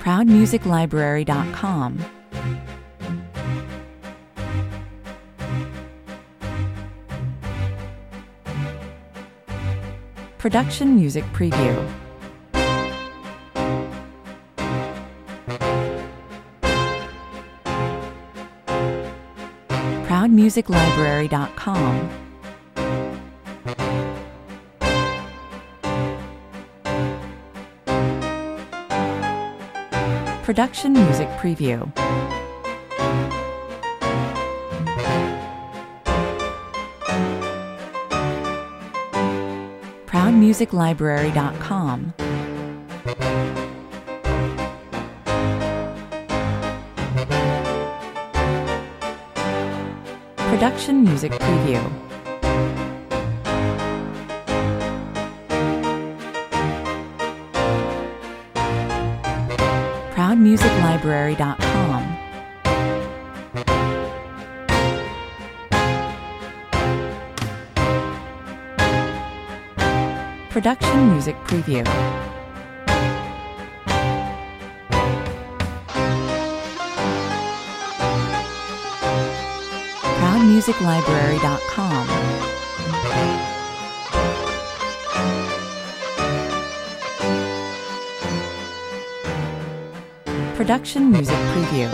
ProudMusicLibrary.com. Production Music Preview. ProudMusicLibrary.com. Production Music Preview. ProudMusicLibrary.com. Production Music Preview. ProudMusicLibrary.com. Production Music Preview. ProudMusicLibrary.com. Production Music Preview.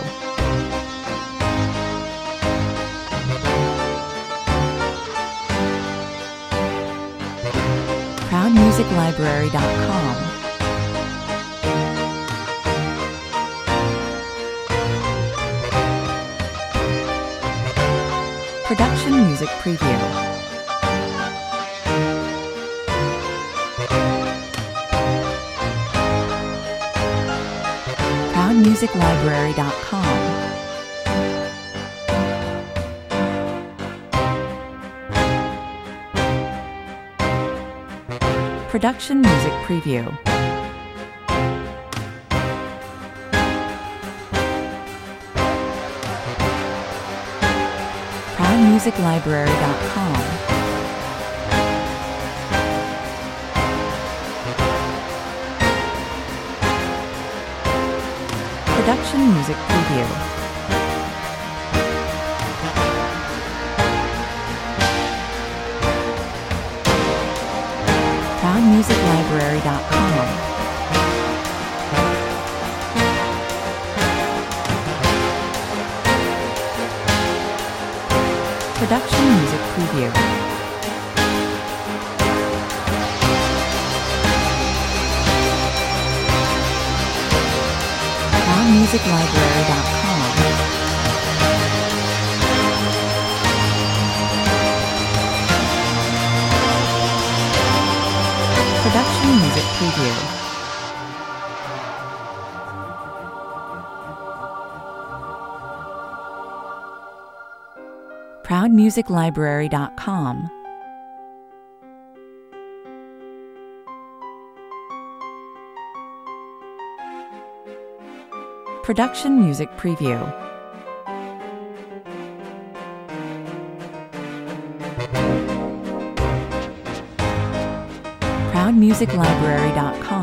ProudMusicLibrary.com. Production Music Preview. ProudMusicLibrary.com. Production Music Preview. ProudMusicLibrary.com. Production Music Preview. ProudMusicLibrary.com. Production Music Preview. ProudMusicLibrary.com. Production Music Preview. ProudMusicLibrary.com. Production Music Preview. ProudMusicLibrary.com.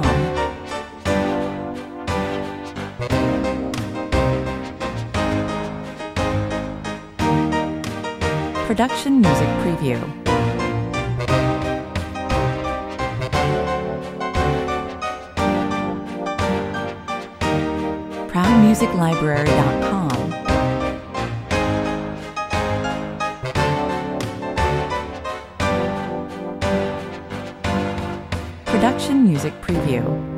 Production Music Preview. ProudMusicLibrary.com. Production Music Preview.